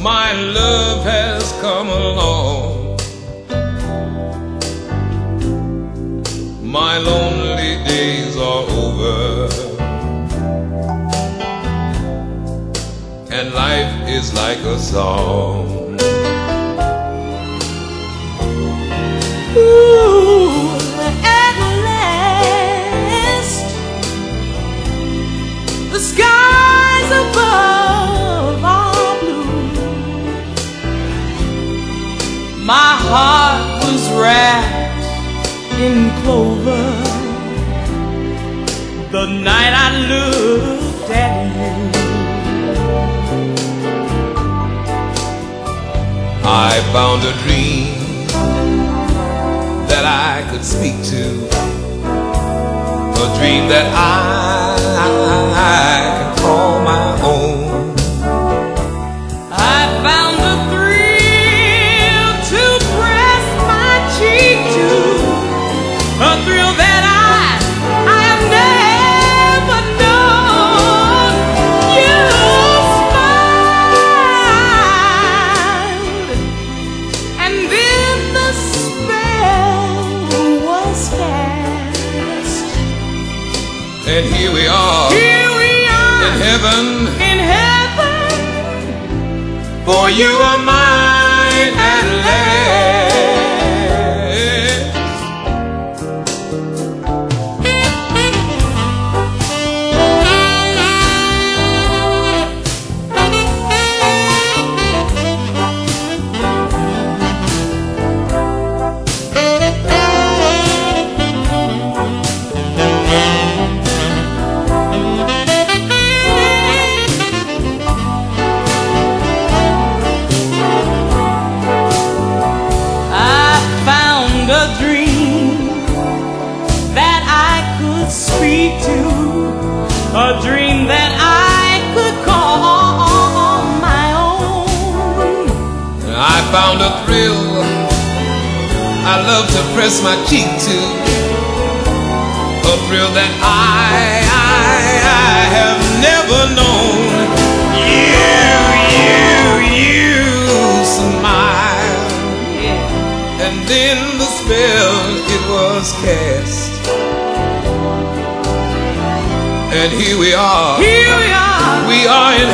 my love has come along. My lonely days are over, and life is like a song. Ooh, at last, the skies above are blue. My heart was wrapped in clover the night I looked at you. I found a dream that I could speak to, a dream that I can call my own. I found a thrill to press my cheek to, a thrill that I've never known. You smiled, and then the spell was cast. And here we are, in heaven, for you are mine at last. A dream that I could call my own. I found a thrill I love to press my cheek to, a thrill that I have never known. You smile, and then the spell it was cast. And here we are, we are in